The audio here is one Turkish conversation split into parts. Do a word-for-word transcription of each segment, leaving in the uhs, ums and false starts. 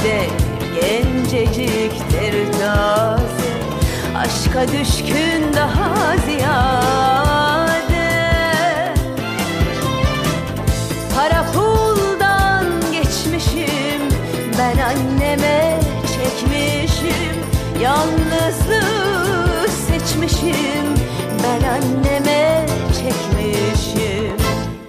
ziyade, genceciktir taze, aşka düşkün daha ziyade. Para puldan geçmişim, ben anneme çekmişim, yalnızlığı seçmişim, ben anneme çekmişim.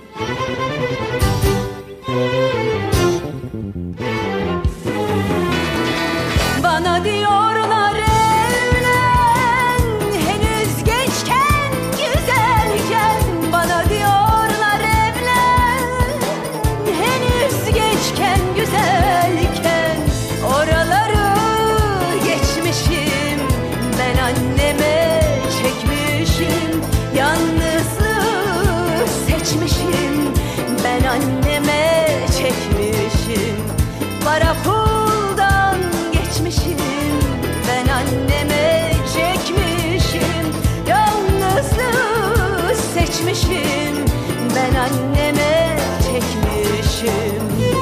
Bana diyorlar evlen, henüz gençken, güzelken. Bana diyorlar evlen, henüz gençken, güzelken. Oraları geçmişim, ben anneme çekmişim, yalnızlığı seçmişim, ben anneme çekmişim. Para puldan geçmişim, ben anneme çekmişim, yalnızlığı seçmişim, ben anneme çekmişim.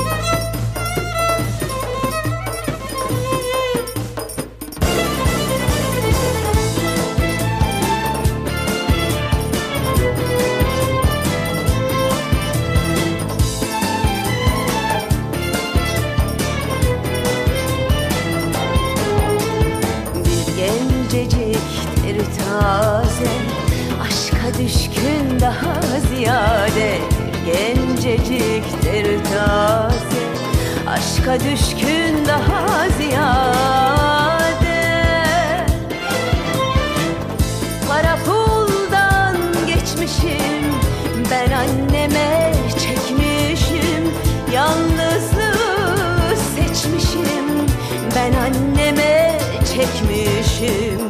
Genceciktir taze, aşka düşkün daha ziyade, genceciktir taze, aşka düşkün daha ziyade. Para puldan geçmişim, ben anneme çekmişim, yalnızlığı seçmişim, ben anneme çekmişim.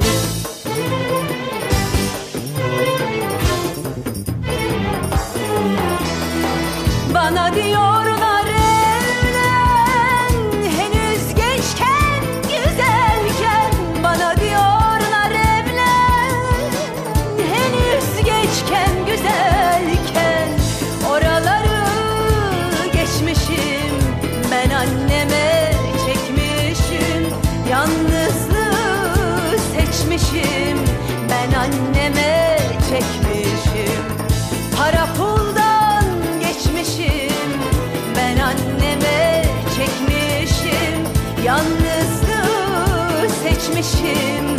Bana diyorlar evlen, henüz gençken, güzelken. Bana diyorlar evlen, henüz gençken, güzelken. Oraları geçmişim, ben anneme çekmişim, yalnızlığı seçmişim, ben anneme çekmişim. Para puldan geçmişim, ben anneme çekmişim, yalnızlığı seçmişim,